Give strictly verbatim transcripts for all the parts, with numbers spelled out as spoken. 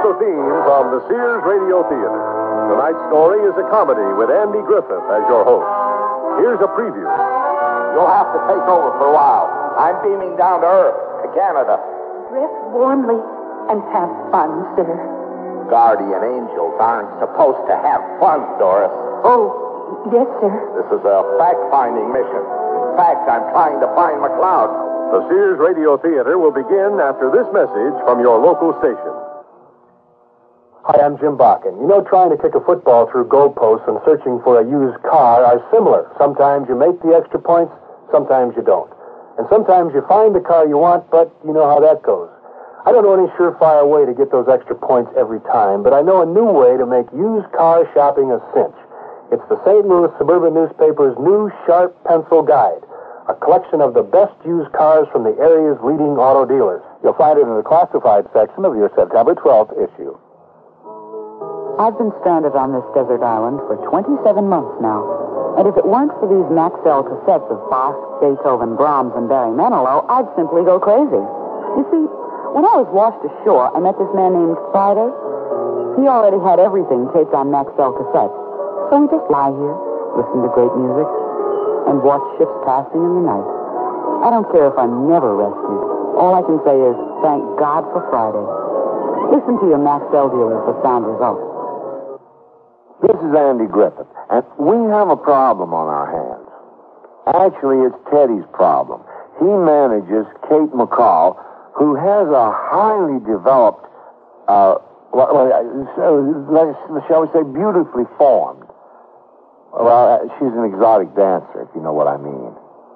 the theme from the Sears Radio Theater. Tonight's story is a comedy with Andy Griffith as your host. Here's a preview. You'll have to take over for a while. I'm beaming down to Earth, to Canada. Dress warmly and have fun, sir. Guardian angels aren't supposed to have fun, Doris. Oh, yes, sir. This is a fact-finding mission. In fact, I'm trying to find McLeod. The Sears Radio Theater will begin after this message from your local station. Hi, I'm Jim Bakken. You know, trying to kick a football through goalposts and searching for a used car are similar. Sometimes you make the extra points, sometimes you don't. And sometimes you find the car you want, but you know how that goes. I don't know any surefire way to get those extra points every time, but I know a new way to make used car shopping a cinch. It's the Saint Louis Suburban Newspaper's new Sharp Pencil Guide, a collection of the best used cars from the area's leading auto dealers. You'll find it in the classified section of your September twelfth issue. I've been stranded on this desert island for twenty-seven months now. And if it weren't for these Maxell cassettes of Bach, Beethoven, Brahms, and Barry Manilow, I'd simply go crazy. You see, when I was washed ashore, I met this man named Friday. He already had everything taped on Maxell cassettes. So we just lie here, listen to great music, and watch ships passing in the night. I don't care if I'm never rescued. All I can say is, thank God for Friday. Listen to your Maxell dealer for sound results. This is Andy Griffith, and we have a problem on our hands. Actually, it's Teddy's problem. He manages Kate McCall, who has a highly developed, uh, well, shall we say, beautifully formed. Well, she's an exotic dancer, if you know what I mean.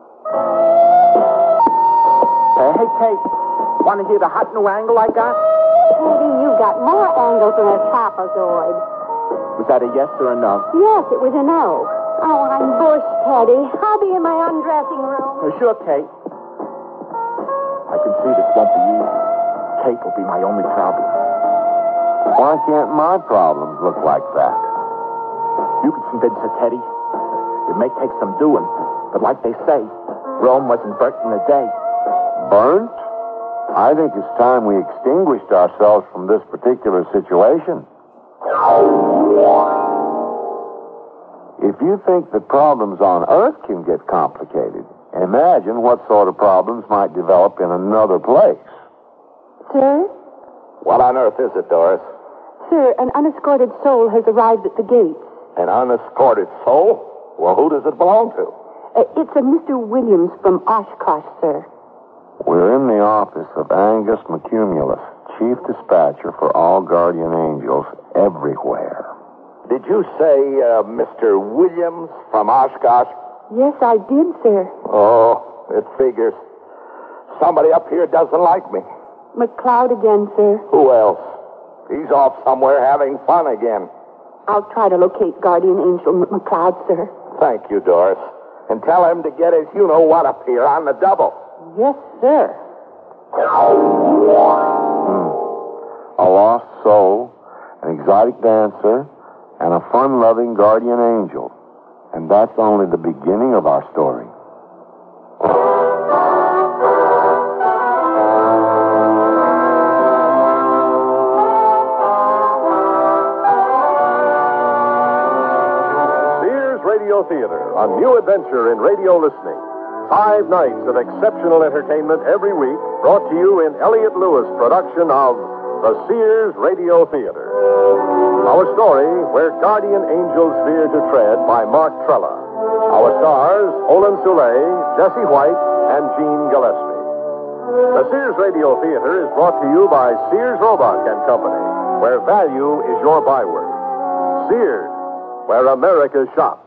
Hey, hey, Kate, want to hear the hot new angle I got? Teddy, you got more angles than a trapezoid. Was that a yes or a no? Yes, it was a no. Oh, I'm Bush, Teddy. I'll be in my undressing room. Oh, sure, Kate. I can see this won't be easy. Kate will be my only problem. Why can't my problems look like that? You can convince her, Teddy. It may take some doing, but like they say, Rome wasn't burnt in a day. Burnt? I think it's time we extinguished ourselves from this particular situation. If you think that problems on Earth can get complicated, imagine what sort of problems might develop in another place. Sir? What on earth is it, Doris? Sir, an unescorted soul has arrived at the gates. An unescorted soul? Well, who does it belong to? Uh, it's a Mister Williams from Oshkosh, sir. We're in the office of Angus McCumulus, Chief Dispatcher for all Guardian Angels everywhere. Did you say uh, Mister Williams from Oshkosh? Yes, I did, sir. Oh, it figures. Somebody up here doesn't like me. McLeod again, sir. Who else? He's off somewhere having fun again. I'll try to locate Guardian Angel M- McLeod, sir. Thank you, Doris. And tell him to get his you-know-what up here on the double. Yes, sir. Hmm. A lost soul, an exotic dancer, and a fun-loving guardian angel. And that's only the beginning of our story. Sears Radio Theater, a new adventure in radio listening. Five nights of exceptional entertainment every week, brought to you in Elliott Lewis production of the Sears Radio Theater. Our story, Where Guardian Angels Fear to Tread, by Mark Trella. Our stars, Olin Soule, Jesse White, and Gene Gillespie. The Sears Radio Theater is brought to you by Sears Roebuck and Company, where value is your byword. Sears, where America shops.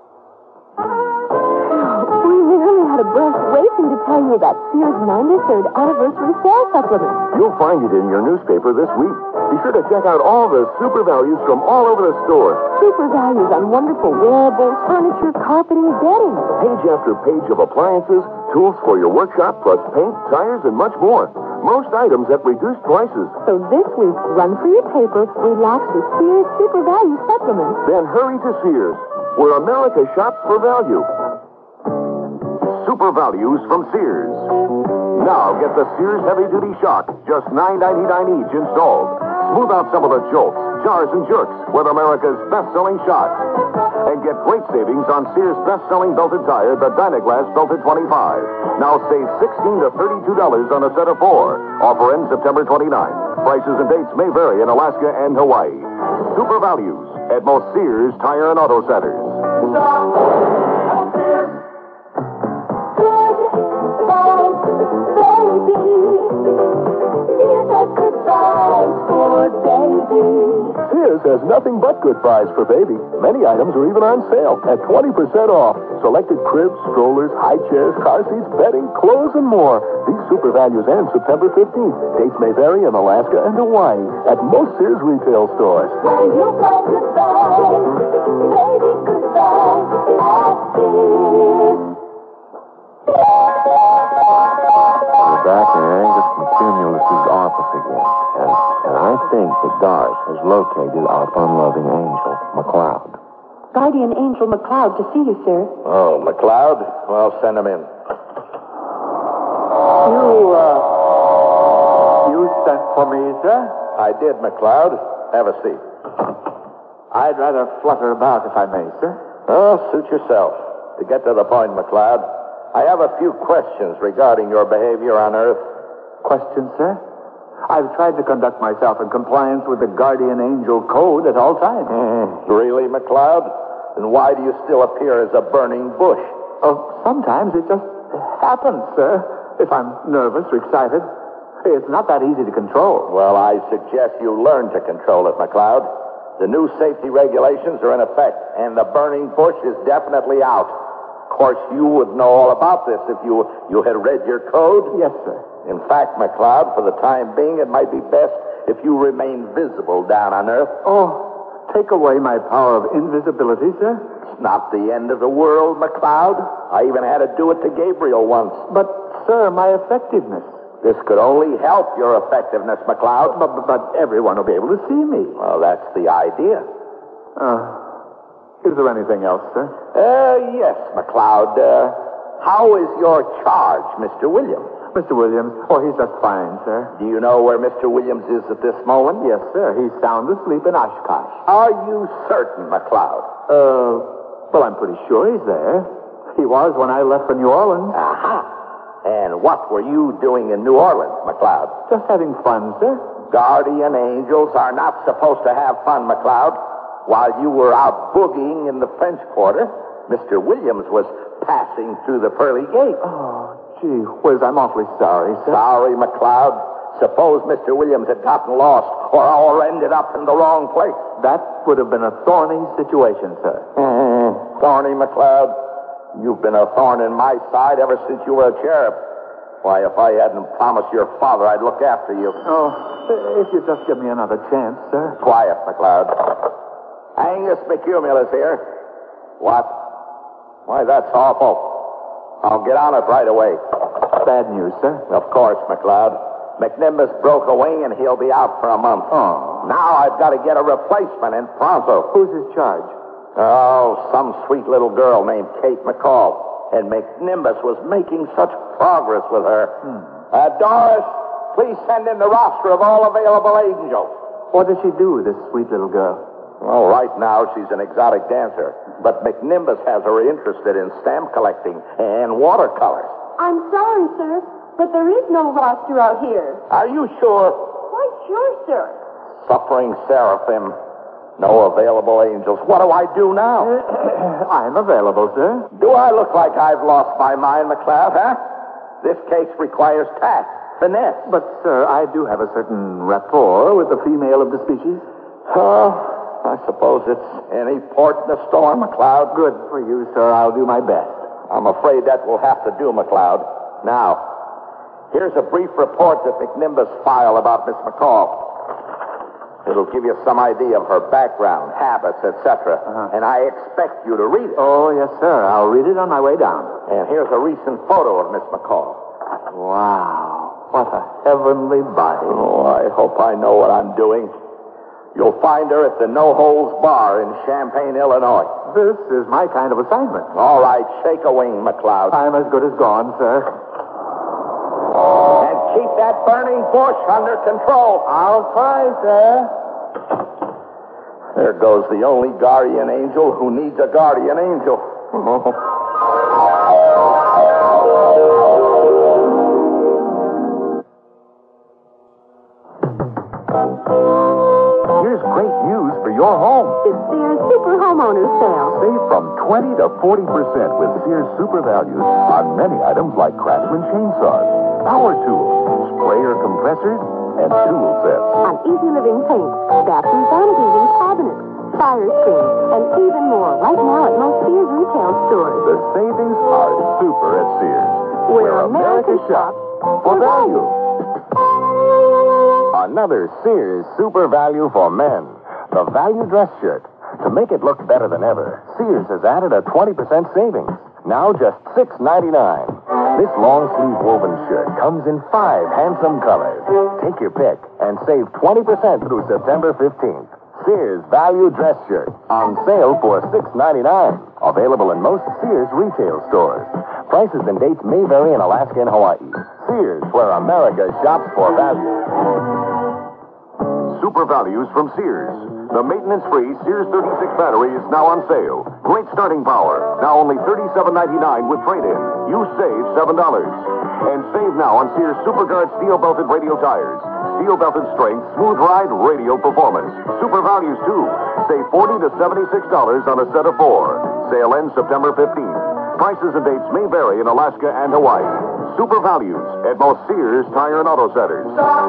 We nearly had a breath waiting to tell you about Sears' ninety-third anniversary sale supplement. You'll find it in your newspaper this week. Be sure to check out all the super values from all over the store. Super values on wonderful wearables, furniture, carpeting, bedding. Page after page of appliances, tools for your workshop, plus paint, tires, and much more. Most items at reduced prices. So this week, run for your paper, relax with Sears Super Value Supplements. Then hurry to Sears, where America shops for value. Super values from Sears. Now get the Sears Heavy Duty Shock, just nine ninety-nine each installed. Smooth out some of the jolts, jars, and jerks with America's best-selling shot. And get great savings on Sears' best-selling belted tire, the Dynaglass Belted twenty-five. Now save sixteen to thirty-two dollars on a set of four. Offer ends September twenty-ninth. Prices and dates may vary in Alaska and Hawaii. Super values at most Sears Tire and Auto Centers. Sears has nothing but good buys for baby. Many items are even on sale at twenty percent off. Selected cribs, strollers, high chairs, car seats, bedding, clothes, and more. These super values end September fifteenth. Dates may vary in Alaska and Hawaii at most Sears retail stores. When you buy goodbye, baby, goodbye at Sears. We're back in Angus and Cumulus's office again. And, and I think that Doris has located our fun-loving angel, McCloud. Guardian Angel McCloud to see you, sir. Oh, McCloud? Well, send him in. You, uh, you sent for me, sir? I did, McCloud. Have a seat. I'd rather flutter about, if I may, sir. Oh, suit yourself. To get to the point, McCloud, I have a few questions regarding your behavior on Earth. Question, sir? I've tried to conduct myself in compliance with the Guardian Angel Code at all times. Mm, really, McCloud? Then why do you still appear as a burning bush? Oh, sometimes it just happens, sir. If I'm nervous or excited, it's not that easy to control. Well, I suggest you learn to control it, McCloud. The new safety regulations are in effect, and the burning bush is definitely out. Of course, you would know all about this if you, you had read your code. Yes, sir. In fact, McCloud, for the time being, it might be best if you remain visible down on Earth. Oh, take away my power of invisibility, sir. It's not the end of the world, McCloud. I even had to do it to Gabriel once. But, sir, my effectiveness. This could only help your effectiveness, McCloud. But, but, but everyone will be able to see me. Well, that's the idea. Uh, is there anything else, sir? Uh, yes, McCloud. Uh, how is your charge, Mister Williams? Mister Williams? Oh, he's just fine, sir. Do you know where Mister Williams is at this moment? Yes, sir. He's sound asleep in Oshkosh. Are you certain, McCloud? Uh, well, I'm pretty sure he's there. He was when I left for New Orleans. Aha. And what were you doing in New Orleans, McCloud? Just having fun, sir. Guardian angels are not supposed to have fun, McCloud. While you were out boogieing in the French Quarter, Mister Williams was passing through the pearly gate. Oh, gee whiz, I'm awfully sorry, sir. Sorry, McCloud. Suppose Mister Williams had gotten lost or, or ended up in the wrong place. That would have been a thorny situation, sir. Mm, thorny, McCloud. You've been a thorn in my side ever since you were a cherub. Why, if I hadn't promised your father I'd look after you. Oh, if you just give me another chance, sir. Quiet, McCloud. Angus McCumulus here. What? Why, that's awful. I'll get on it right away. Bad news, sir. Of course, McCloud. McNimbus broke a wing and he'll be out for a month. Oh. Now I've got to get a replacement in pronto. Who's his charge? Oh, some sweet little girl named Kate McCall. And McNimbus was making such progress with her. Hmm. Uh, Doris, please send in the roster of all available angels. What does she do, this sweet little girl? Well, right now she's an exotic dancer. But McNimbus has her interested in stamp collecting and watercolors. I'm sorry, sir, but there is no roster out here. Are you sure? Quite sure, sir. Suffering seraphim. No available angels. What do I do now? I'm available, sir. Do I look like I've lost my mind, McCloud, huh? This case requires tact, finesse. But, sir, I do have a certain rapport with the female of the species. Oh, I suppose it's any port in a storm, McCloud. Good for you, sir. I'll do my best. I'm afraid that will have to do, McCloud. Now, here's a brief report that McNimbus filed about Miss McCall. It'll give you some idea of her background, habits, et cetera. Uh-huh. And I expect you to read it. Oh, yes, sir. I'll read it on my way down. And here's a recent photo of Miss McCall. Wow. What a heavenly body. Oh, I hope I know what I'm doing. You'll find her at the No Holds Bar in Champaign, Illinois. This is my kind of assignment. All right, shake a wing, McCloud. I'm as good as gone, sir. And keep that burning bush under control. I'll try, sir. There goes the only guardian angel who needs a guardian angel. Here's great news for your home. It's Sears Super Homeowners Sale. Save from twenty to forty percent with Sears Super Values on many items like Craftsman chainsaws, power tools, sprayer compressors, and tool sets. On easy living paints, bathrooms, vanities, and cabinets, fire screens, and even more right now at most Sears retail stores. The savings are super at Sears. Where America shops for value. Another Sears Super Value for men. The value dress shirt. To make it look better than ever, Sears has added a twenty percent savings. Now just six ninety-nine. This long sleeve woven shirt comes in five handsome colors. Take your pick and save twenty percent through September fifteenth. Sears Value Dress Shirt on sale for six ninety-nine. Available in most Sears retail stores. Prices and dates may vary in Alaska and Hawaii. Sears, where America shops for value. Super Values from Sears. The maintenance-free Sears thirty-six battery is now on sale. Great starting power. Now only thirty-seven ninety-nine with trade-in. You save seven dollars. And save now on Sears SuperGuard steel-belted radio tires. Steel-belted strength, smooth ride, radio performance. Super Values, too. Save forty to seventy-six dollars on a set of four. Sale ends September fifteenth. Prices and dates may vary in Alaska and Hawaii. Super Values at most Sears Tire and Auto Centers.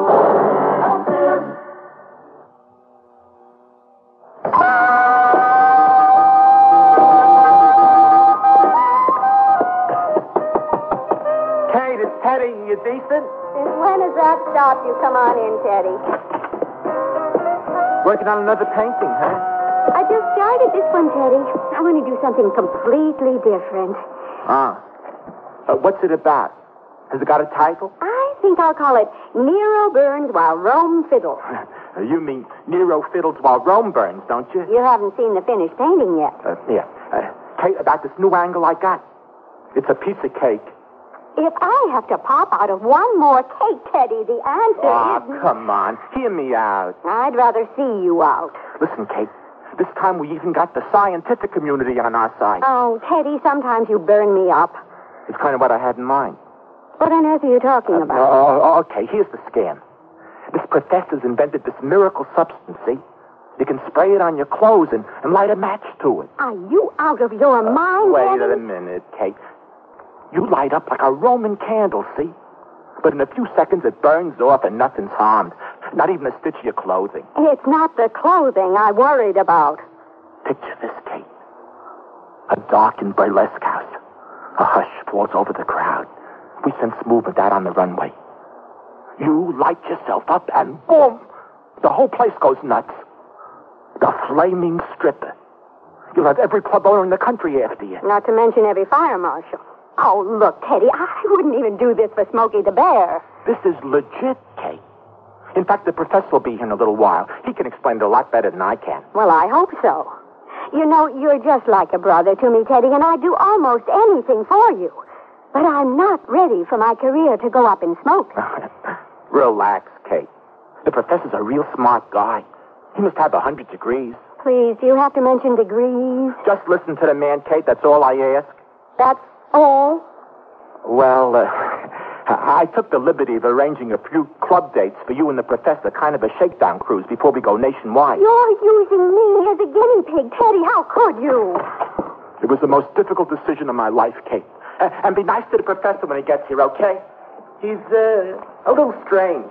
Kate, it's Teddy. You decent? Since when has that stopped you? Come on in, Teddy. Working on another painting, huh? I just started this one, Teddy. I want to do something completely different. Ah. Uh, what's it about? Has it got a title? I think I'll call it Nero Burns While Rome Fiddles. You mean Nero fiddles while Rome burns, don't you? You haven't seen the finished painting yet. Uh, yeah. Uh, Kate, about this new angle I got. It's a piece of cake. If I have to pop out of one more cake, Teddy, the answer Ah, is... come on. Hear me out. I'd rather see you out. Listen, Kate. This time we even got the scientific community on our side. Oh, Teddy, sometimes you burn me up. It's kind of what I had in mind. What on earth are you talking Uh, about? oh, okay, here's the scam. This professor's invented this miracle substance, see? You can spray it on your clothes and, and light a match to it. Are you out of your mind, Wait Teddy? a minute, Kate. You light up like a Roman candle, see? But in a few seconds it burns off and nothing's harmed. Not even a stitch of your clothing. It's not the clothing I worried about. Picture this, Kate. A darkened burlesque house. A hush falls over the crowd. We sense movement out on the runway. You light yourself up and boom! The whole place goes nuts. The flaming stripper. You'll have every club owner in the country after you. Not to mention every fire marshal. Oh, look, Teddy, I wouldn't even do this for Smokey the Bear. This is legit, Kate. In fact, the professor will be here in a little while. He can explain it a lot better than I can. Well, I hope so. You know, you're just like a brother to me, Teddy, and I'd do almost anything for you. But I'm not ready for my career to go up in smoke. Relax, Kate. The professor's a real smart guy. He must have a hundred degrees. Please, do you have to mention degrees? Just listen to the man, Kate. That's all I ask. That's all? Well, uh, I took the liberty of arranging a few club dates for you and the professor, kind of a shakedown cruise before we go nationwide. You're using me as a guinea pig, Teddy. How could you? It was the most difficult decision of my life, Kate. Uh, and be nice to the professor when he gets here, okay? He's, uh, a little strange.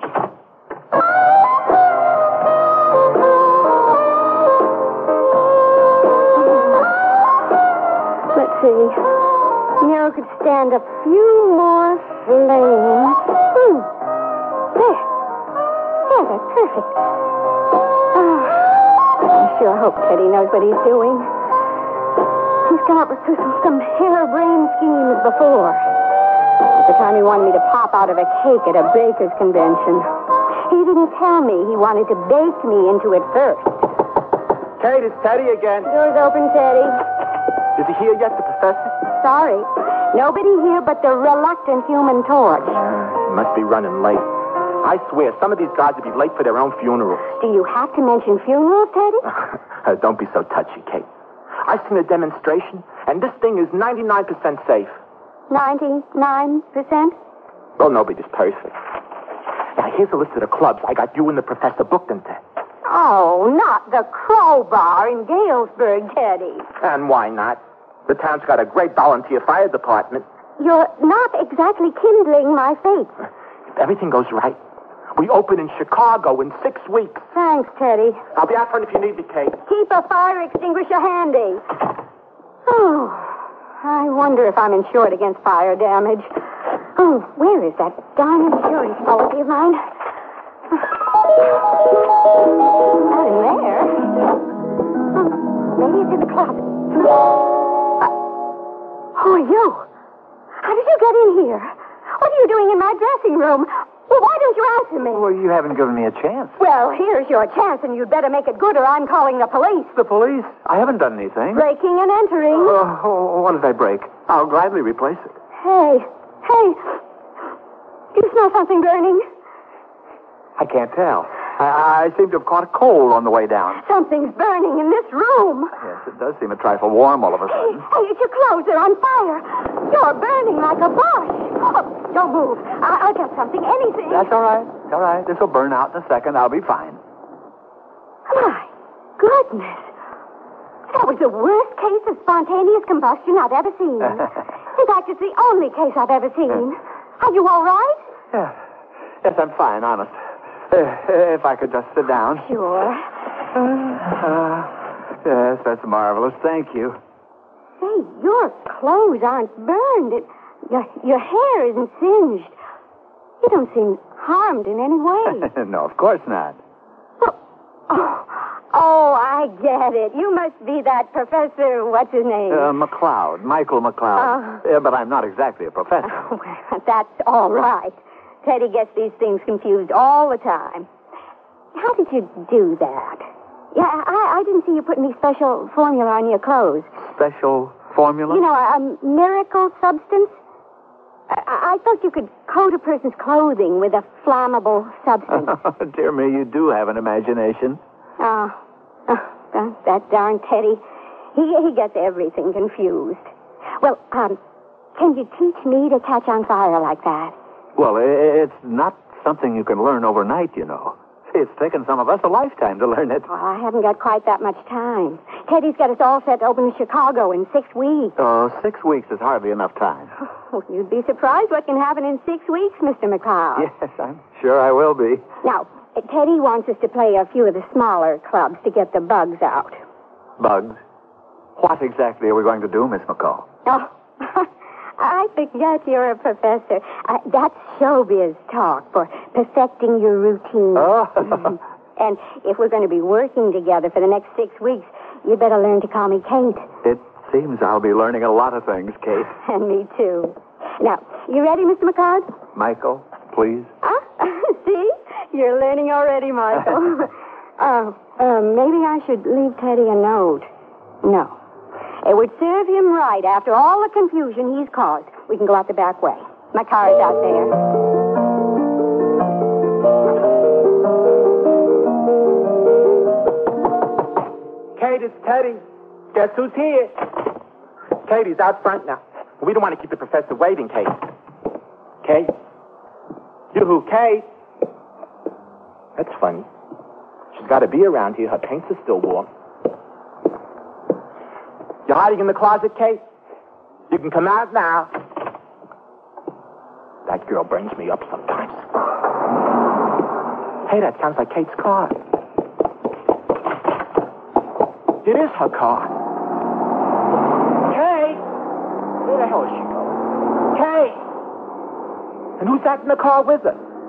Let's see. Nero could stand a few more flames. Hmm. There. Yeah, that's perfect. Oh, I sure hope Teddy knows what he's doing. He's come up with some, some harebrained schemes before. At the time he wanted me to pop out of a cake at a baker's convention. He didn't tell me he wanted to bake me into it first. Kate, it's Teddy again. Door's open, Teddy. Is he here yet, the professor? Sorry. Nobody here but the reluctant human torch. He must be running late. I swear, some of these guys would be late for their own funerals. Do you have to mention funerals, Teddy? Uh, Don't be so touchy, Kate. I've seen a demonstration, and this thing is ninety-nine percent safe. ninety-nine percent? Well, nobody's perfect. Now, here's a list of the clubs I got you and the professor booked into. Oh, not the Crowbar in Galesburg, Teddy. And why not? The town's got a great volunteer fire department. You're not exactly kindling my faith. If everything goes right, we open in Chicago in six weeks. Thanks, Teddy. I'll be out front if you need me, Kate. Keep a fire extinguisher handy. Oh, I wonder if I'm insured against fire damage. Oh, where is that darn insurance policy of mine? Not in there. Oh, maybe it's in the closet. Uh, who are you? How did you get in here? What are you doing in my dressing room? Well, why don't you answer me? Well, you haven't given me a chance. Well, here's your chance, and you'd better make it good or I'm calling the police. The police? I haven't done anything. Breaking and entering. Uh, oh, what did I break? I'll gladly replace it. Hey, hey. Do you smell something burning? I can't tell. I, I seem to have caught a cold on the way down. Something's burning in this room. Yes, it does seem a trifle warm all of a Hey, sudden. hey, it's your clothes. They're on fire. You're burning like a bush. Oh, don't move. I- I'll get something, anything. That's all right. It's all right. This will burn out in a second. I'll be fine. My goodness. That was the worst case of spontaneous combustion I've ever seen. In fact, it's the only case I've ever seen. Are you all right? Yeah. Yes, I'm fine, honest. Uh, if I could just sit down. Sure. Uh, yes, that's marvelous. Thank you. Say, your clothes aren't burned. It, your, your hair isn't singed. You don't seem harmed in any way. No, of course not. Oh, oh, I get it. You must be that professor, what's his name? Uh, McLeod, Michael McLeod. Oh. Yeah, but I'm not exactly a professor. Oh, well, that's all right. Teddy gets these things confused all the time. How did you do that? Yeah, I, I didn't see you put any special formula on your clothes. Special formula? You know, a, a miracle substance? I, I thought you could coat a person's clothing with a flammable substance. Oh, dear me, you do have an imagination. Oh, oh that, that darn Teddy. He, he gets everything confused. Well, um, can you teach me to catch on fire like that? Well, it's not something you can learn overnight, you know. It's taken some of us a lifetime to learn it. Well, I haven't got quite that much time. Teddy's got us all set to open in Chicago in six weeks. Oh, six weeks is hardly enough time. Oh, you'd be surprised what can happen in six weeks, Mister McCloud. Yes, I'm sure I will be. Now, Teddy wants us to play a few of the smaller clubs to get the bugs out. Bugs? What exactly are we going to do, Miss McCall? Oh, I forget you're a professor. Uh, that's showbiz talk for perfecting your routine. Oh. And if we're going to be working together for the next six weeks, you better learn to call me Kate. It seems I'll be learning a lot of things, Kate. And me too. Now, you ready, Mister McCloud? Michael, please. Huh? See? You're learning already, Michael. uh, uh, maybe I should leave Teddy a note. No. It would serve him right after all the confusion he's caused. We can go out the back way. My car is out there. Kate, it's Teddy. Guess who's here? Katie's out front now. We don't want to keep the professor waiting, Kate. Kate? You-hoo, Kate? That's funny. She's got to be around here. Her paints are still warm. You're hiding in the closet, Kate? You can come out now. That girl brings me up sometimes. Hey, that sounds like Kate's car. It is her car. Kate! Where the hell is she going? Kate! And who's that in the car with her?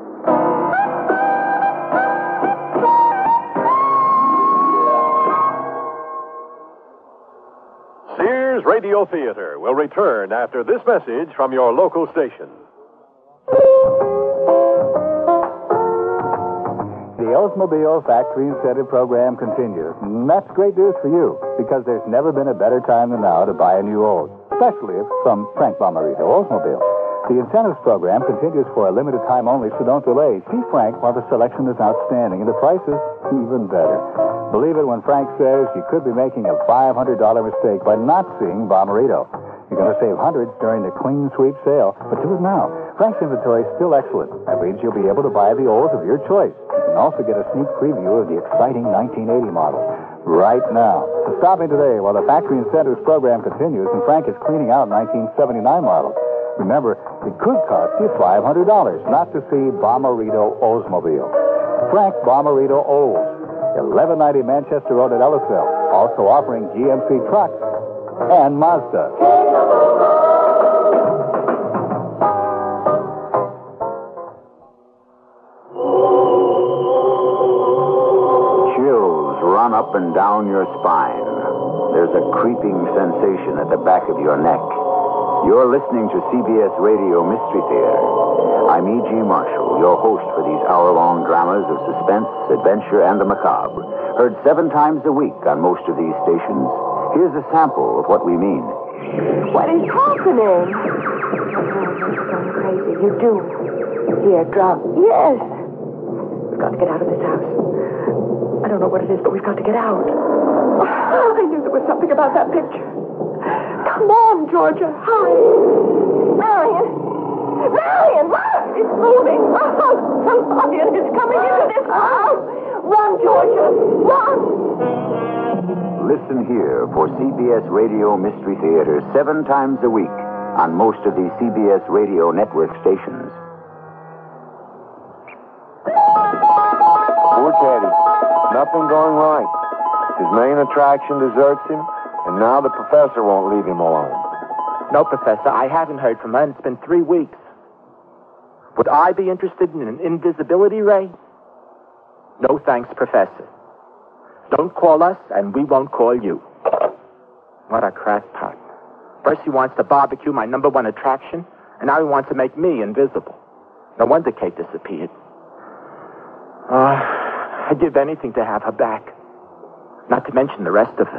Sears Radio Theater will return after this message from your local station. The Oldsmobile Factory Incentive Program continues. And that's great news for you, because there's never been a better time than now to buy a new Olds, especially if from Frank Bomarito Oldsmobile. The incentives program continues for a limited time only, so don't delay. See Frank while the selection is outstanding and the price is even better. Believe it when Frank says you could be making a five hundred dollars mistake by not seeing Bommarito. You're going to save hundreds during the clean sweep sale, but do it now. Frank's inventory is still excellent. That means you'll be able to buy the Olds of your choice. You can also get a sneak preview of the exciting nineteen eighty model right now. So stop in today while the factory incentives program continues and Frank is cleaning out nineteen seventy-nine models. Remember, it could cost you five hundred dollars not to see Bommarito Oldsmobile. Frank Bommarito Olds, eleven ninety Manchester Road at Ellisville. Also offering G M C trucks and Mazda. Chills run up and down your spine. There's a creeping sensation at the back of your neck. You're listening to C B S Radio Mystery Theater. I'm E G. Marshall, your host for these hour-long dramas of suspense, adventure, and the macabre. Heard seven times a week on most of these stations. Here's a sample of what we mean. What is happening? You're going crazy. You do. Here, drum. Yes. We've got to get out of this house. I don't know what it is, but we've got to get out. I knew there was something about that picture. Come on, Georgia. Hurry. Marion. Marion, look! It's moving. Oh, some lion is coming into this house. Run, Georgia. Run. Listen here for C B S Radio Mystery Theater seven times a week on most of the C B S Radio Network stations. Poor Teddy. Nothing going right. His main attraction deserts him, and now the professor won't leave him alone. No, Professor, I haven't heard from her, and it's been three weeks. Would I be interested in an invisibility ray? No thanks, Professor. Don't call us, and we won't call you. What a crackpot. First he wants to barbecue my number one attraction, and now he wants to make me invisible. No wonder Kate disappeared. Uh, I'd give anything to have her back. Not to mention the rest of it.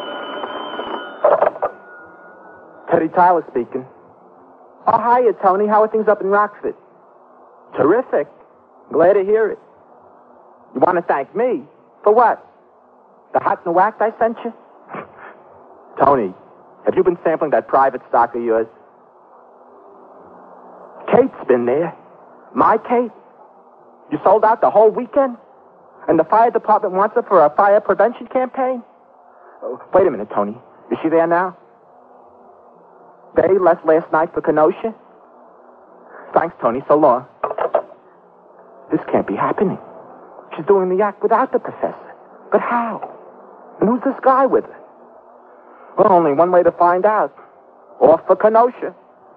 Teddy Tyler speaking. Oh, hiya, Tony. How are things up in Rockford? Terrific. Glad to hear it. You want to thank me? For what? The hot new act I sent you? Tony, have you been sampling that private stock of yours? Kate's been there. My Kate? You sold out the whole weekend? And the fire department wants her for a fire prevention campaign? Oh, wait a minute, Tony. Is she there now? They left last night for Kenosha? Thanks, Tony. So long. This can't be happening. She's doing the act without the professor. But how? And who's this guy with her? Well, only one way to find out. Off for Kenosha.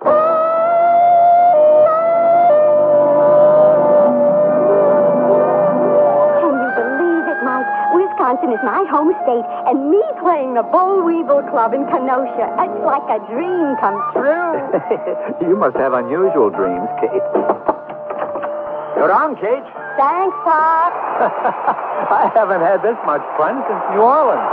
Wisconsin is my home state, and me playing the Boll Weevil Club in Kenosha. It's like a dream come true. You must have unusual dreams, Kate. You're on, Kate. Thanks, Pop. I haven't had this much fun since New Orleans.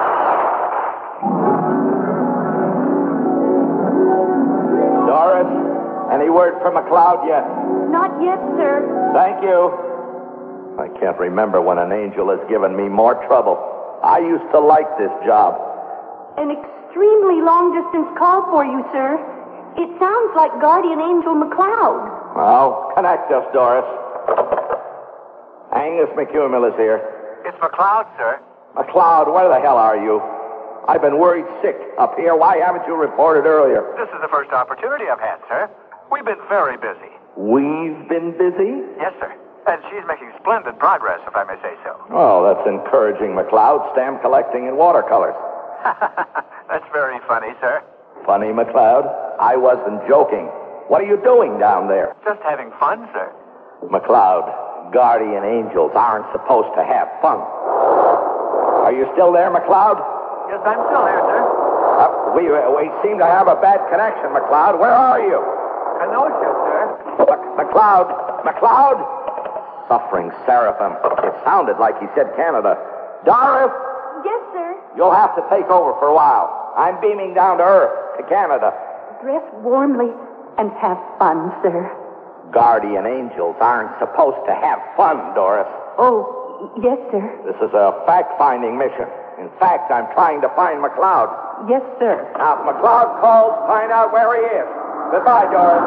Doris, any word from McLeod yet? Not yet, sir. Thank you. I can't remember when an angel has given me more trouble. I used to like this job. An extremely long-distance call for you, sir. It sounds like Guardian Angel McLeod. Well, connect us, Doris. Angus McCumil is here. It's McLeod, sir. McLeod, where the hell are you? I've been worried sick up here. Why haven't you reported earlier? This is the first opportunity I've had, sir. We've been very busy. We've been busy? Yes, sir. And she's making splendid progress, if I may say so. Oh, that's encouraging, McLeod. Stamp collecting in watercolors. That's very funny, sir. Funny, McLeod? I wasn't joking. What are you doing down there? Just having fun, sir. McLeod, guardian angels aren't supposed to have fun. Are you still there, McLeod? Yes, I'm still here, sir. Uh, we, we seem to have a bad connection, McLeod. Where are you? Kenosha, sir. Mc- McLeod! McLeod! Suffering seraphim. It sounded like he said Canada. Doris! Yes, sir. You'll have to take over for a while. I'm beaming down to Earth, to Canada. Dress warmly. and have fun, sir. Guardian angels aren't supposed to have fun, Doris. Oh, yes, sir. This is a fact-finding mission. In fact, I'm trying to find McLeod. Yes, sir. Now, if McLeod calls, find out where he is. Goodbye, Doris.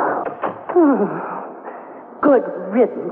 Good riddance.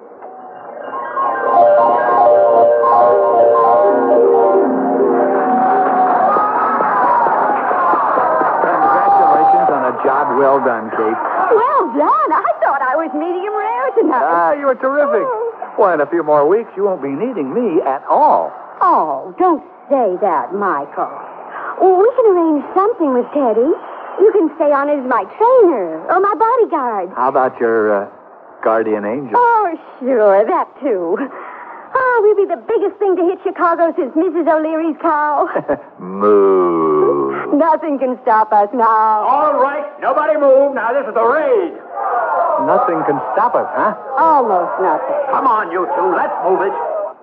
Congratulations on a job well done, Kate. Well done. I thought I was medium rare tonight. Ah, you were terrific. Well, in a few more weeks, you won't be needing me at all. Oh, don't say that, Michael. Well, we can arrange something with Teddy. You can stay on as my trainer or my bodyguard. How about your uh, guardian angel? Oh, sure, that too. Oh, we'll be the biggest thing to hit Chicago since Missus O'Leary's cow. Moo. Nothing can stop us now. All right, nobody move. Now, this is the raid. Nothing can stop us, huh? Almost nothing. Come on, you two. Let's move it.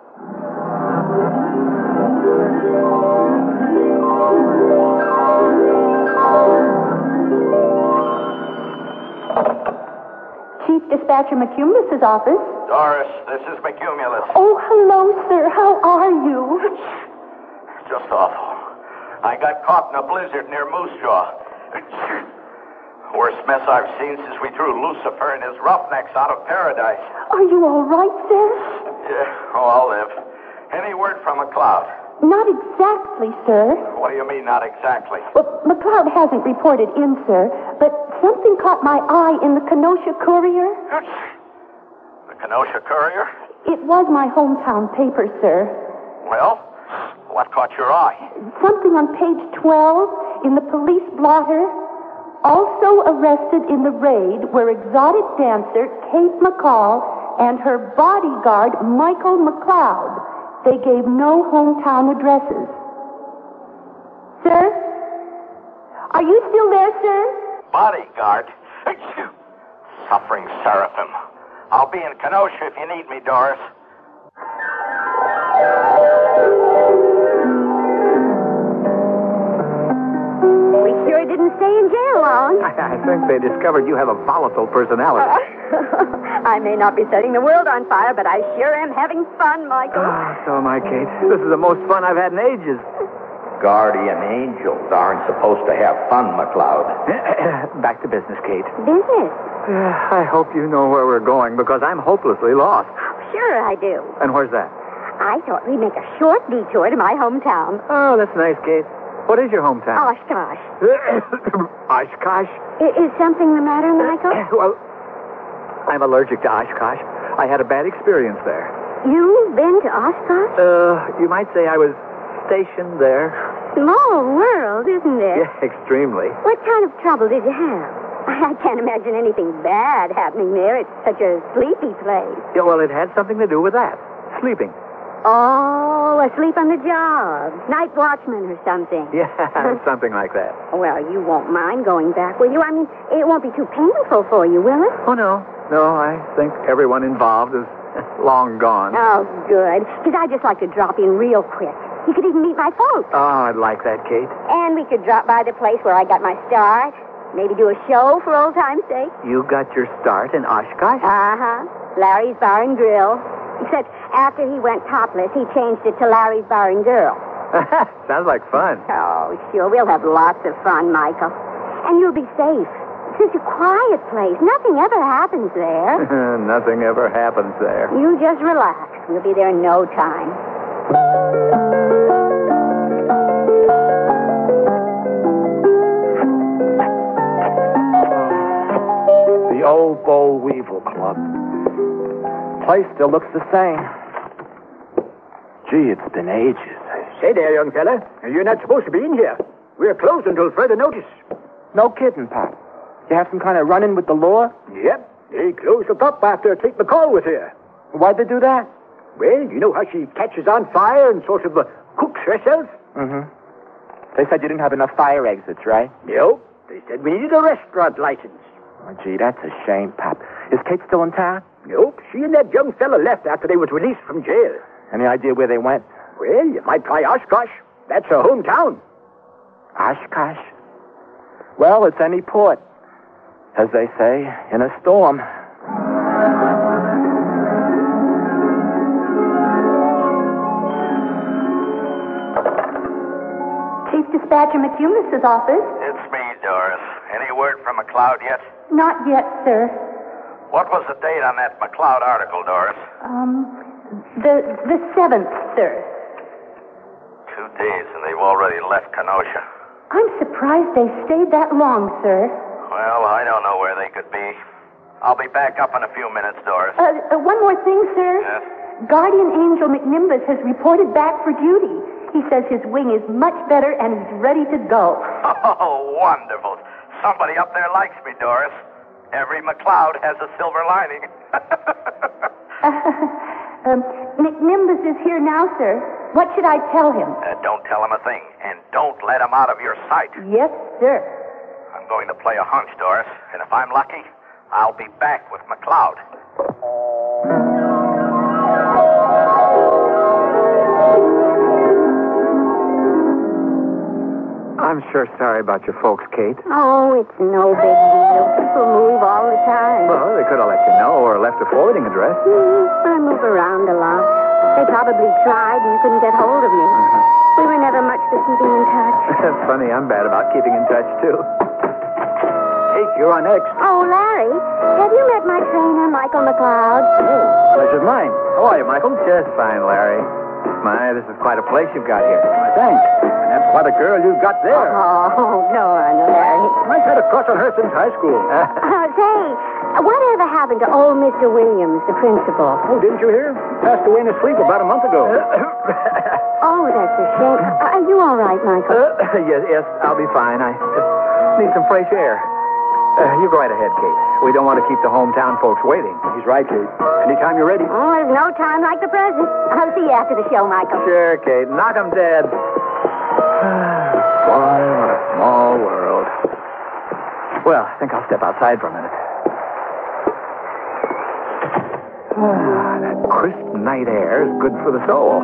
Chief Dispatcher McCumulus's office. Doris, this is McCumulus. Oh, hello, sir. How are you? Just awful. I got caught in a blizzard near Moose Jaw. Worst mess I've seen since we threw Lucifer and his roughnecks out of paradise. Are you all right, sir? Yeah, oh, I'll live. Any word from McLeod? Not exactly, sir. What do you mean, not exactly? Well, McLeod hasn't reported in, sir, but something caught my eye in the Kenosha Courier. The Kenosha Courier? It was my hometown paper, sir. Well, what caught your eye? Something on page twelve in the police blotter. Also arrested in the raid were exotic dancer Kate McCall and her bodyguard Michael McLeod. They gave no hometown addresses. Sir? Are you still there, sir? Bodyguard? Suffering seraphim. I'll be in Kenosha if you need me, Doris. We sure didn't stay in jail long. I, I think they discovered you have a volatile personality. I may not be setting the world on fire, but I sure am having fun, Michael. Ah, so am I, Kate. This is the most fun I've had in ages. Guardian angels aren't supposed to have fun, McLeod. Back to business, Kate. Business? Uh, I hope you know where we're going, because I'm hopelessly lost. Sure I do. And where's that? I thought we'd make a short detour to my hometown. Oh, that's nice, Kate. What is your hometown? Oshkosh. Oshkosh? I- is something the matter, Michael? Well, I'm allergic to Oshkosh. I had a bad experience there. You've been to Oshkosh? Uh, you might say I was stationed there. Small world, isn't it? Yeah, extremely. What kind of trouble did you have? I can't imagine anything bad happening there. It's such a sleepy place. Yeah, well, it had something to do with that. Sleeping. Oh, asleep on the job. Night watchman or something. Yeah, something like that. Well, you won't mind going back, will you? I mean, it won't be too painful for you, will it? Oh, no. No, I think everyone involved is long gone. Oh, good. Because I'd just like to drop in real quick. You could even meet my folks. Oh, I'd like that, Kate. And we could drop by the place where I got my start. Maybe do a show for old time's sake. You got your start in Oshkosh? Uh-huh. Larry's Bar and Grill. Except after he went topless, he changed it to Larry's Bar and Girl. Sounds like fun. Oh, sure. We'll have lots of fun, Michael. And you'll be safe. It's such a quiet place. Nothing ever happens there. Nothing ever happens there. You just relax. We'll be there in no time. The old Boll Weevil Club. Place still looks the same. Gee, it's been ages. Say there, young fella. You're not supposed to be in here. We're closed until further notice. No kidding, Pop. You have some kind of run-in with the law? Yep. They closed up up after Kate McCall was here. Why'd they do that? Well, you know how she catches on fire and sort of uh, cooks herself? Mm-hmm. They said you didn't have enough fire exits, right? No. They said we needed a restaurant license. Oh, gee, that's a shame, Pop. Is Kate still in town? Nope. She and that young fella left after they was released from jail. Any idea where they went? Well, you might try Oshkosh. That's her hometown. Oshkosh? Well, it's any port. As they say, in a storm. Chief Dispatcher McCumis's office. It's me, Doris. Any word from McLeod yet? Not yet, sir. What was the date on that McLeod article, Doris? Um, the the seventh, sir. Two days, and they've already left Kenosha. I'm surprised they stayed that long, sir. Well, I don't know where they could be. I'll be back up in a few minutes, Doris. Uh, uh, one more thing, sir. Yes? Guardian Angel McNimbus has reported back for duty. He says his wing is much better and he's ready to go. Oh, wonderful. Somebody up there likes me, Doris. Every McLeod has a silver lining. uh, um, McNimbus is here now, sir. What should I tell him? Uh, don't tell him a thing, and don't let him out of your sight. Yes, sir. I'm going to play a hunch, Doris, and if I'm lucky, I'll be back with McLeod. I'm sure sorry about your folks, Kate. Oh, it's no big deal. People move all the time. Well, they could have let you know or left a forwarding address. Hmm, I move around a lot. They probably tried and couldn't get hold of me. Uh-huh. We were never much for keeping in touch. That's funny. I'm bad about keeping in touch, too. Kate, you're on next. Oh, Larry, have you met my trainer, Michael McLeod? Oh, pleasure's mine. How are you, Michael? Just fine, Larry. My, this is quite a place you've got here. Why, thanks. And that's quite a girl you've got there. Oh, no, no, Larry. I've had a crush on her since high school. Uh, Oh, say, whatever happened to old Mister Williams, the principal? oh, didn't you hear? Passed away in his sleep about a month ago. Oh, that's a shame. Are you all right, Michael? Uh, yes, yes, I'll be fine. I just need some fresh air. Uh, you go right ahead, Kate. We don't want to keep the hometown folks waiting. He's right, Kate. Anytime you're ready. Oh, there's no time like the present. I'll see you after the show, Michael. Sure, Kate. Knock 'em dead. Boy, what a small world. Well, I think I'll step outside for a minute. Ah, that crisp night air is good for the soul.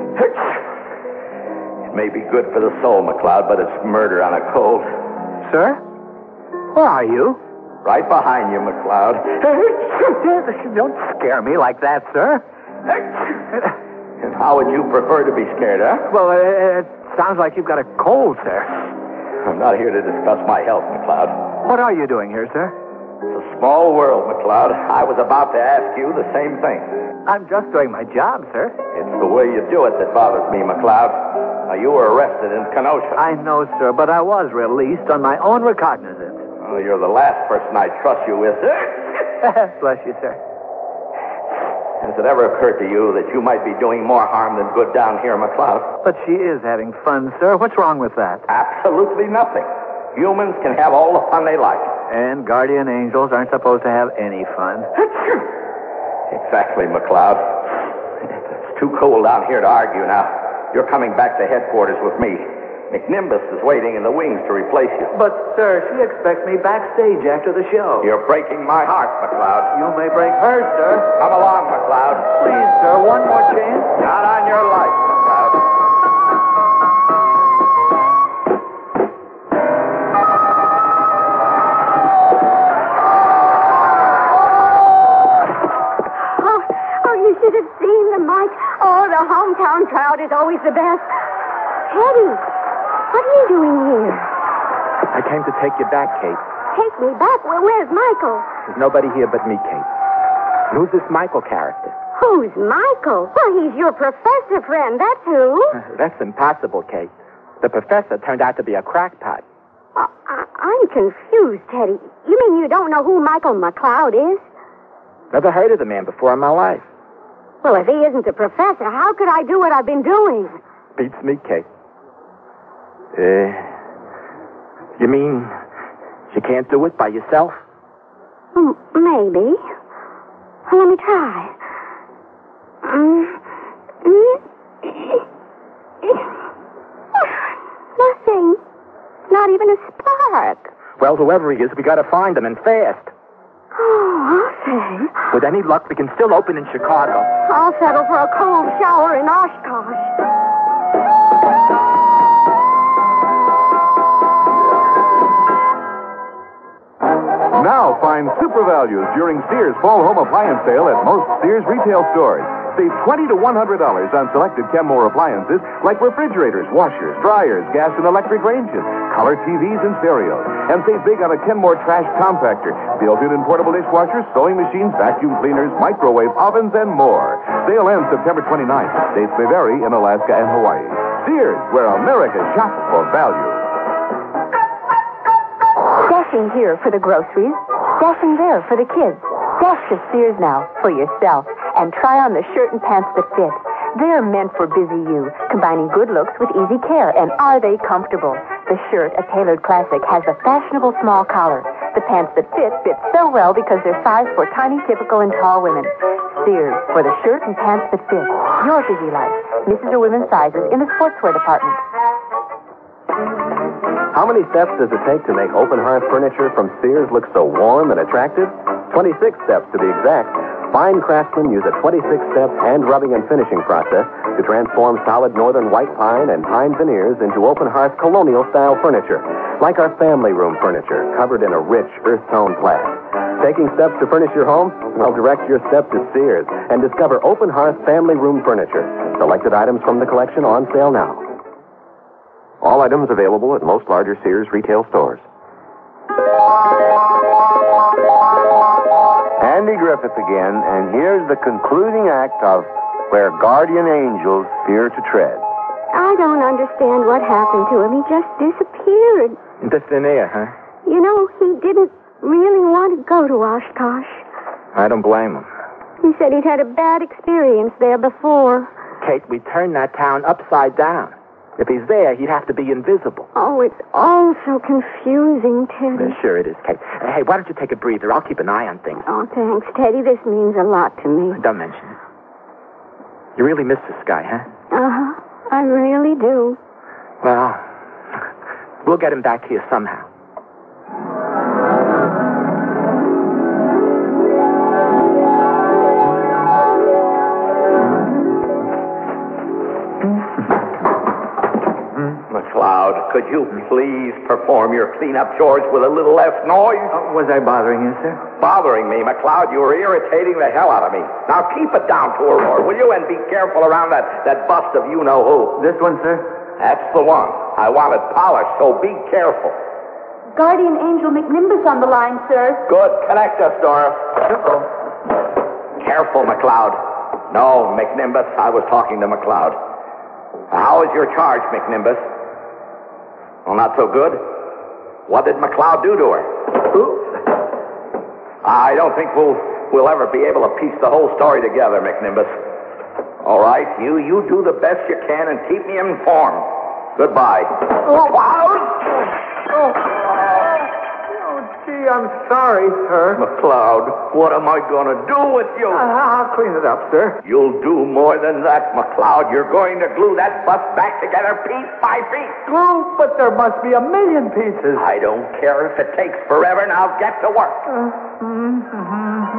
It may be good for the soul, McLeod, but it's murder on a cold. Sir? Where are you? Right behind you, McLeod. Don't scare me like that, sir. And how would you prefer to be scared, huh? Well, uh, it sounds like you've got a cold, sir. I'm not here to discuss my health, McLeod. What are you doing here, sir? It's a small world, McLeod. I was about to ask you the same thing. I'm just doing my job, sir. It's the way you do it that bothers me, McLeod. Now, you were arrested in Kenosha. I know, sir, but I was released on my own recognizance. Oh, you're the last person I trust you with. Bless you, sir. Has it ever occurred to you that you might be doing more harm than good down here, McLeod? But she is having fun, sir. What's wrong with that? Absolutely nothing. Humans can have all the fun they like. And guardian angels aren't supposed to have any fun. Exactly, McLeod. It's too cold down here to argue now. You're coming back to headquarters with me. McNimbus is waiting in the wings to replace you. But, sir, she expects me backstage after the show. You're breaking my heart, McLeod. You may break hers, sir. Come along, McLeod. Please, sir, one more chance. Not on your life, McLeod. Oh, oh, you should have seen them, Mike. Oh, the hometown crowd is always the best. Teddy, what are you doing here? I came to take you back, Kate. Take me back? Well, where's Michael? There's nobody here but me, Kate. And who's this Michael character? Who's Michael? Well, he's your professor friend, that's who. That's impossible, Kate. The professor turned out to be a crackpot. Uh, I- I'm confused, Teddy. You mean you don't know who Michael McLeod is? Never heard of the man before in my life. Well, if he isn't a professor, how could I do what I've been doing? Beats me, Kate. Uh, you mean you can't do it by yourself? Mm, maybe. Well, let me try. Mm, mm, nothing. Not even a spark. Well, whoever he is, we gotta find him, and fast. Oh, I'll say. With any luck, we can still open in Chicago. I'll settle for a cold shower in Oshkosh. Now find super values during Sears Fall Home Appliance Sale at most Sears retail stores. Save twenty to one hundred dollars on selected Kenmore appliances like refrigerators, washers, dryers, gas and electric ranges, color T Vs and stereos. And save big on a Kenmore trash compactor, built-in and portable dishwashers, sewing machines, vacuum cleaners, microwave ovens, and more. Sale ends September twenty-ninth. Dates may vary in Alaska and Hawaii. Sears, where America shops for value. Dashing here for the groceries, dashing there for the kids. Dash to Sears now for yourself and try on the shirt and pants that fit. They're meant for busy you, combining good looks with easy care. And are they comfortable? The shirt, a tailored classic, has a fashionable small collar. The pants that fit fit so well because they're sized for tiny, typical, and tall women. Sears for the shirt and pants that fit. Your busy life. Misses or women's sizes in the sportswear department. How many steps does it take to make open hearth furniture from Sears look so warm and attractive? twenty-six steps to be exact. Fine craftsmen use a twenty-six step hand rubbing and finishing process to transform solid northern white pine and pine veneers into open hearth colonial style furniture, like our family room furniture, covered in a rich earth tone plaid. Taking steps to furnish your home? Well, direct your step to Sears and discover open hearth family room furniture. Selected items from the collection on sale now. All items available at most larger Sears retail stores. Andy Griffith again, and here's the concluding act of Where Guardian Angels Fear to Tread. I don't understand what happened to him. He just disappeared. Into thin air, huh? You know, he didn't really want to go to Oshkosh. I don't blame him. He said he'd had a bad experience there before. Kate, we turned that town upside down. If he's there, he'd have to be invisible. Oh, it's all so confusing, Teddy. Uh, sure it is, Kate. Uh, hey, why don't you take a breather? I'll keep an eye on things. Oh, thanks, Teddy. This means a lot to me. Don't mention it. You really miss this guy, huh? Uh-huh. I really do. Well, we'll get him back here somehow. McLeod, could you please perform your cleanup chores with a little less noise? Uh, was I bothering you, sir? Bothering me, McLeod. You were irritating the hell out of me. Now keep it down to a roar, will you? And be careful around that, that bust of you-know-who. This one, sir? That's the one. I want it polished, so be careful. Guardian Angel McNimbus on the line, sir. Good. Connect us, Dora. Careful, McLeod. No, McNimbus. I was talking to McLeod. How is your charge, McNimbus? Well, not so good. What did McLeod do to her? I don't think we'll we'll ever be able to piece the whole story together, McNimbus. All right, you you do the best you can and keep me informed. Goodbye. Oh, McLeod! Oh, oh, gee, I'm sorry, sir. McLeod, what am I going to do with you? Uh, I'll clean it up, sir. You'll do more than that, McLeod. You're going to glue that bus back together piece by piece. Glue? But there must be a million pieces. I don't care if it takes forever. Now get to work. Uh, mm-hmm.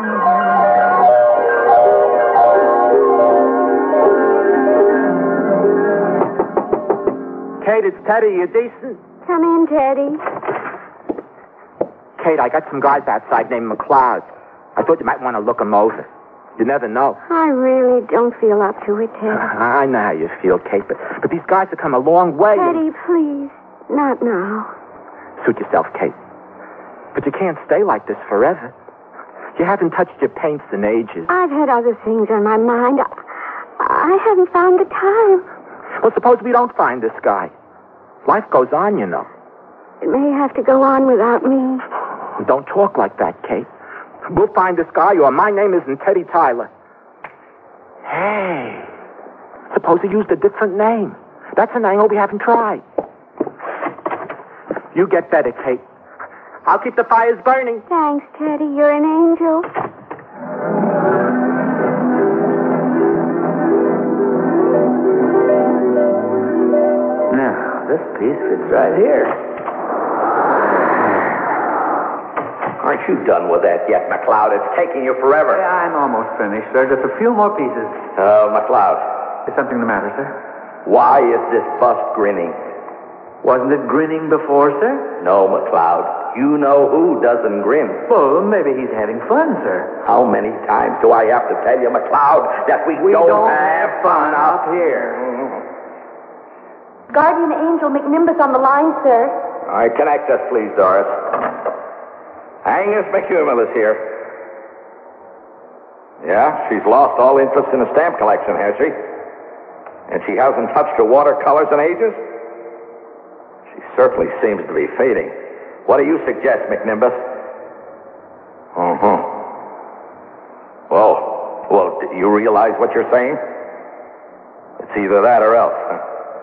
Kate, it's Teddy. You decent? Come in, Teddy. Kate, I got some guys outside named McLeod. I thought you might want to look them over. You never know. I really don't feel up to it, Teddy. I know how you feel, Kate, but, but these guys have come a long way. Teddy, please. Not now. Suit yourself, Kate. But you can't stay like this forever. You haven't touched your paints in ages. I've had other things on my mind. I, I haven't found the time. Well, suppose we don't find this guy. Life goes on, you know. It may have to go on without me. Don't talk like that, Kate. We'll find this guy, or my name isn't Teddy Tyler. Hey, suppose he used a different name. That's an angle we haven't tried. You get better, Kate. I'll keep the fires burning. Thanks, Teddy. You're an angel. Now, this piece fits right here. Aren't you done with that yet, McLeod? It's taking you forever. Yeah, I'm almost finished, sir. Just a few more pieces. Oh, uh, McLeod. Is something the matter, sir? Why is this bust grinning? Wasn't it grinning before, sir? No, McLeod. You know who doesn't grin. Well, maybe he's having fun, sir. How many times do I have to tell you, McLeod, that we, We don't, don't have fun up here? Guardian Angel McNimbus on the line, sir. All right, connect us, please, Doris. Angus McCumulus here. Yeah, she's lost all interest in the stamp collection, has she? And she hasn't touched her watercolors in ages? She certainly seems to be fading. What do you suggest, McNimbus? Uh-huh. Well, well, do you realize what you're saying? It's either that or else. Huh?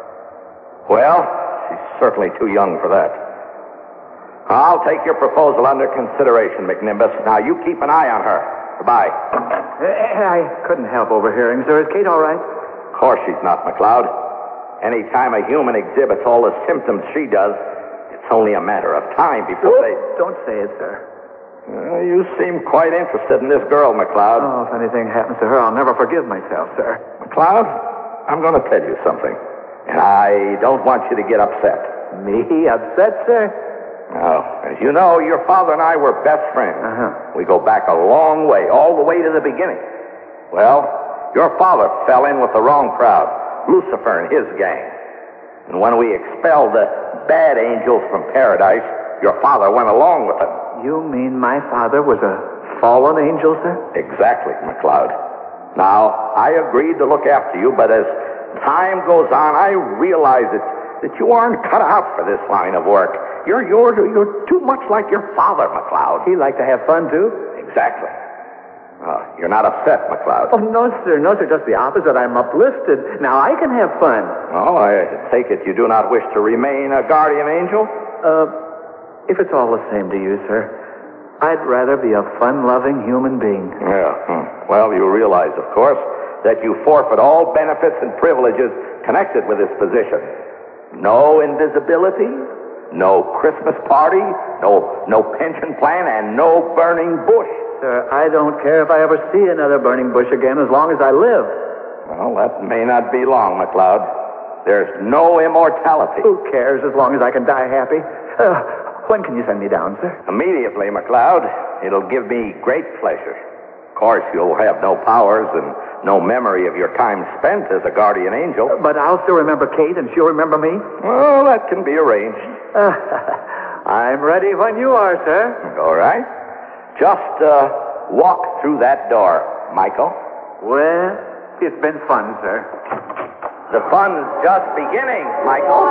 Well, she's certainly too young for that. I'll take your proposal under consideration, McNimbus. Now, you keep an eye on her. Goodbye. I couldn't help overhearing, sir. Is Kate all right? Of course she's not, McLeod. Any time a human exhibits all the symptoms she does, it's only a matter of time before Oop, they... Don't say it, sir. Uh, you seem quite interested in this girl, McLeod. Oh, if anything happens to her, I'll never forgive myself, sir. McLeod, I'm going to tell you something. And I don't want you to get upset. Me upset, sir? No. As you know, your father and I were best friends. Uh-huh. We go back a long way, all the way to the beginning. Well, your father fell in with the wrong crowd, Lucifer and his gang. And when we expelled the bad angels from paradise, your father went along with them. You mean my father was a fallen angel, sir? Exactly, McLeod. Now, I agreed to look after you, but as time goes on, I realize that, that you aren't cut out for this line of work. You're, you're, you're too much like your father, McLeod. He liked to have fun, too? Exactly. Uh, you're not upset, McLeod. Oh, no, sir. No, sir. Just the opposite. I'm uplifted. Now I can have fun. Oh, I take it you do not wish to remain a guardian angel? Uh, if it's all the same to you, sir, I'd rather be a fun-loving human being. Yeah. Hmm. Well, you realize, of course, that you forfeit all benefits and privileges connected with this position. No invisibility, no Christmas party, no no pension plan, and no burning bush. Sir, I don't care if I ever see another burning bush again as long as I live. Well, that may not be long, McLeod. There's no immortality. Who cares as long as I can die happy? Uh, when can you send me down, sir? Immediately, McLeod. It'll give me great pleasure. Of course, you'll have no powers and no memory of your time spent as a guardian angel. But I'll still remember Kate, and she'll remember me? Well, that can be arranged. Uh, I'm ready when you are, sir. All right. Just uh, walk through that door, Michael. Well, it's been fun, sir. The fun's just beginning, Michael.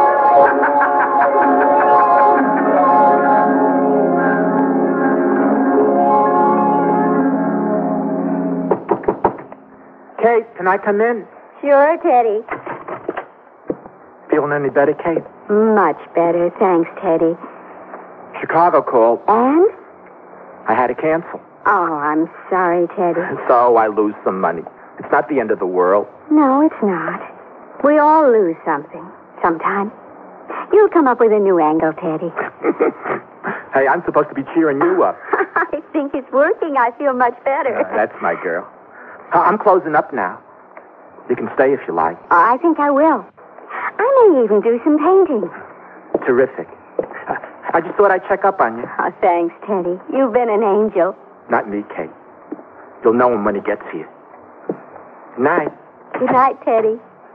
Kate, can I come in? Sure, Teddy. Feeling any better, Kate? Much better, thanks, Teddy. Chicago called. And? I had to cancel. Oh, I'm sorry, Teddy. So I lose some money. It's not the end of the world. No, it's not. We all lose something, sometime. You'll come up with a new angle, Teddy. Hey, I'm supposed to be cheering you up. I think it's working. I feel much better. Uh, that's my girl. Uh, I'm closing up now. You can stay if you like. I think I will. I may even do some painting. Terrific. Uh, I just thought I'd check up on you. Oh, thanks, Teddy. You've been an angel. Not me, Kate. You'll know him when he gets here. Good night. Good night, Teddy.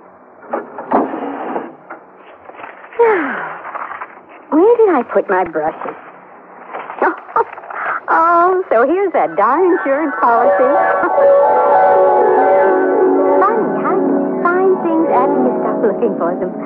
Where did I put my brushes? Oh, so here's that darn insurance policy. Funny how you find things after you stop looking for them.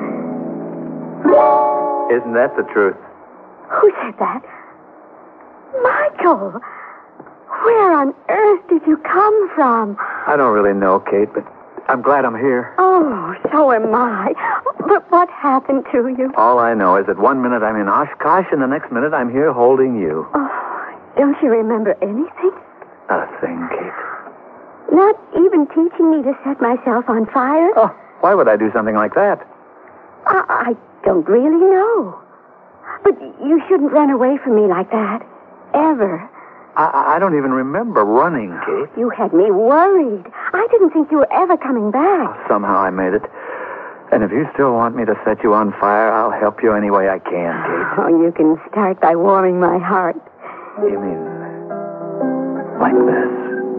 Isn't that the truth? Who said that? Michael! Where on earth did you come from? I don't really know, Kate, but I'm glad I'm here. Oh, so am I. But what happened to you? All I know is that one minute I'm in Oshkosh and the next minute I'm here holding you. Oh, don't you remember anything? Not a thing, Kate. Not even teaching me to set myself on fire? Oh, why would I do something like that? I, I don't really know. But you shouldn't run away from me like that. Ever. I, I don't even remember running, Kate. You had me worried. I didn't think you were ever coming back. Somehow I made it. And if you still want me to set you on fire, I'll help you any way I can, Kate. Oh, you can start by warming my heart. You mean like this?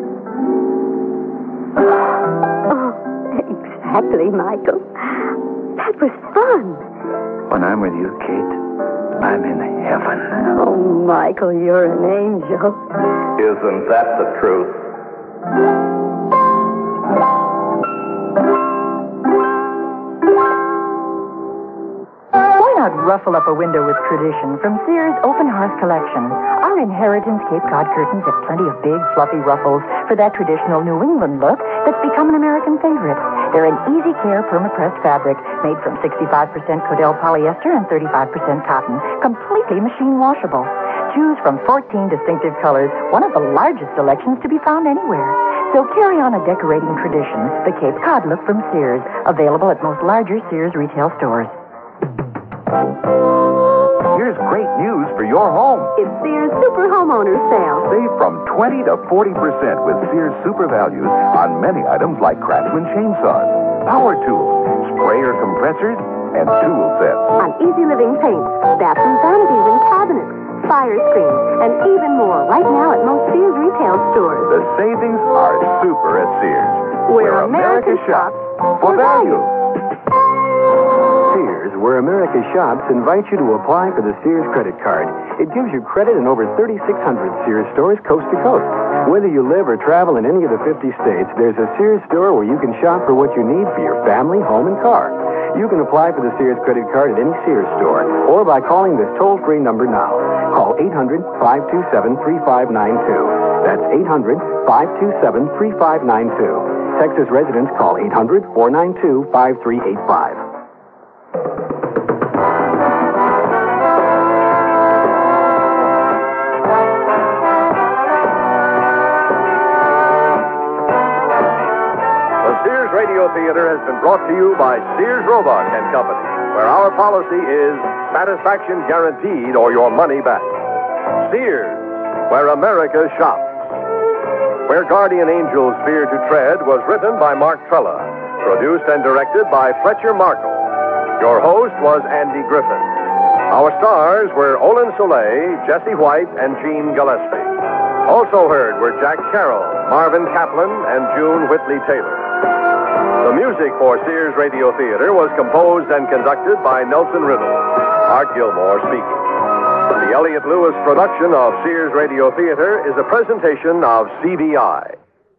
Oh, exactly, Michael. That was fun. When I'm with you, Kate, I'm in heaven. Oh, Michael, you're an angel. Isn't that the truth? Why not ruffle up a window with tradition from Sears Open Hearth Collection? Our Inheritance Cape Cod curtains have plenty of big, fluffy ruffles for that traditional New England look that's become an American favorite. They're an easy care perma-pressed fabric made from sixty-five percent Codell polyester and thirty-five percent cotton, completely machine washable. Choose from fourteen distinctive colors, one of the largest selections to be found anywhere. So carry on a decorating tradition, the Cape Cod look from Sears, available at most larger Sears retail stores. Here's great news for your home. It's Sears Super Homeowners Sale. Save from twenty to forty percent with Sears Super Values on many items like Craftsman chainsaws, power tools, sprayer compressors, and tool sets. On easy living paints, bathroom vanities and cabinets, fire screens, and even more right now at most Sears retail stores. The savings are super at Sears, where America shops for value. Sears, where America shops, invites you to apply for the Sears credit card. It gives you credit in over thirty-six hundred Sears stores coast to coast. Whether you live or travel in any of the fifty states, there's a Sears store where you can shop for what you need for your family, home, and car. You can apply for the Sears credit card at any Sears store or by calling this toll-free number now. Call eight hundred, five two seven, three five nine two. That's eight hundred, five two seven, three five nine two. Texas residents call eight hundred, four nine two, five three eight five. Radio Theater has been brought to you by Sears Roebuck and Company, where our policy is satisfaction guaranteed or your money back. Sears, where America shops. Where Guardian Angels Fear to Tread was written by Mark Trella, produced and directed by Fletcher Markle. Your host was Andy Griffin. Our stars were Olin Soleil, Jesse White, and Gene Gillespie. Also heard were Jack Carroll, Marvin Kaplan, and June Whitley Taylor. The music for Sears Radio Theater was composed and conducted by Nelson Riddle. Art Gilmore speaking. The Elliott Lewis production of Sears Radio Theater is a presentation of C B I.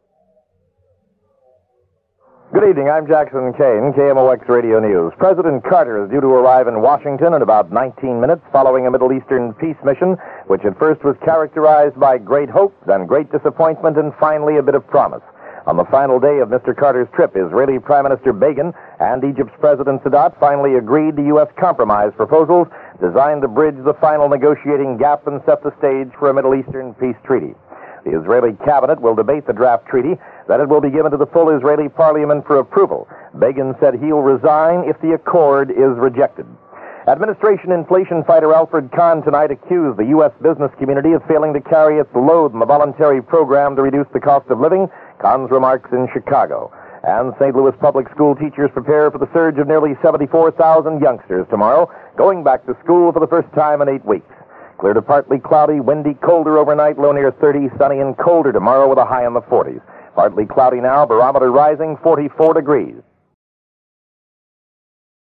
Good evening, I'm Jackson Kane, K M O X Radio News. President Carter is due to arrive in Washington in about nineteen minutes following a Middle Eastern peace mission, which at first was characterized by great hope, then great disappointment, and finally a bit of promise. On the final day of Mister Carter's trip, Israeli Prime Minister Begin and Egypt's President Sadat finally agreed to U S compromise proposals designed to bridge the final negotiating gap and set the stage for a Middle Eastern peace treaty. The Israeli cabinet will debate the draft treaty, then it will be given to the full Israeli parliament for approval. Begin said he'll resign if the accord is rejected. Administration inflation fighter Alfred Kahn tonight accused the U S business community of failing to carry its load in the voluntary program to reduce the cost of living. Kahn's remarks in Chicago. And Saint Louis public school teachers prepare for the surge of nearly seventy-four thousand youngsters tomorrow, going back to school for the first time in eight weeks. Clear to partly cloudy, windy, colder overnight, low near thirty, sunny and colder tomorrow with a high in the forties. Partly cloudy now, barometer rising, forty-four degrees.